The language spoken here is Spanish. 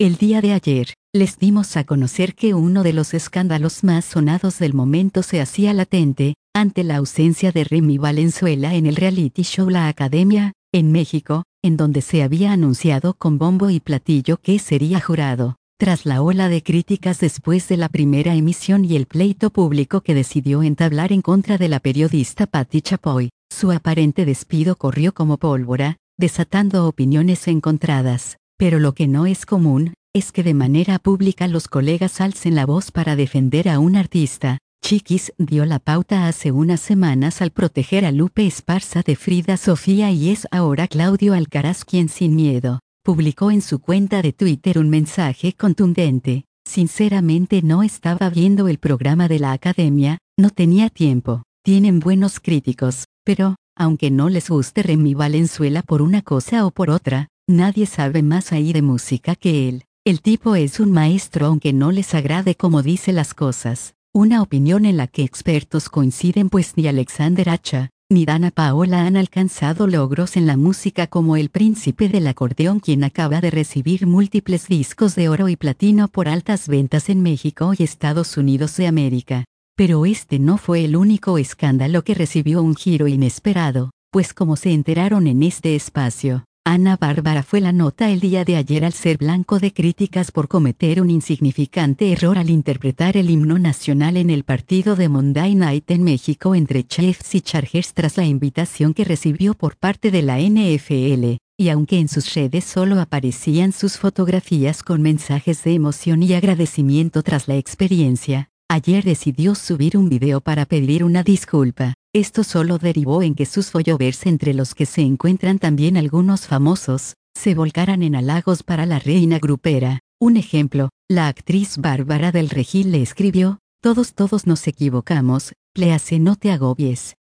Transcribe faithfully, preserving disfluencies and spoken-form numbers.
El día de ayer, les dimos a conocer que uno de los escándalos más sonados del momento se hacía latente, ante la ausencia de Remy Valenzuela en el reality show La Academia, en México, en donde se había anunciado con bombo y platillo que sería jurado. Tras la ola de críticas después de la primera emisión y el pleito público que decidió entablar en contra de la periodista Patti Chapoy, su aparente despido corrió como pólvora, desatando opiniones encontradas. Pero lo que no es común, es que de manera pública los colegas alcen la voz para defender a un artista. Chiquis dio la pauta hace unas semanas al proteger a Lupe Esparza de Frida Sofía y es ahora Claudio Alcaraz quien sin miedo, publicó en su cuenta de Twitter un mensaje contundente. Sinceramente no estaba viendo el programa de la Academia, no tenía tiempo. Tienen buenos críticos, pero, aunque no les guste Remy Valenzuela por una cosa o por otra, nadie sabe más ahí de música que él. El tipo es un maestro aunque no les agrade cómo dice las cosas. Una opinión en la que expertos coinciden pues ni Alexander Acha, ni Dana Paola han alcanzado logros en la música como el príncipe del acordeón quien acaba de recibir múltiples discos de oro y platino por altas ventas en México y Estados Unidos de América. Pero este no fue el único escándalo que recibió un giro inesperado, pues como se enteraron en este espacio, Ana Bárbara fue la nota el día de ayer al ser blanco de críticas por cometer un insignificante error al interpretar el himno nacional en el partido de Monday Night en México entre Chiefs y Chargers tras la invitación que recibió por parte de la N F L, y aunque en sus redes solo aparecían sus fotografías con mensajes de emoción y agradecimiento tras la experiencia, ayer decidió subir un video para pedir una disculpa. Esto solo derivó en que sus followers, entre los que se encuentran también algunos famosos, se volcaran en halagos para la reina grupera. Un ejemplo, la actriz Bárbara del Regil le escribió: todos todos nos equivocamos, Please no te agobies.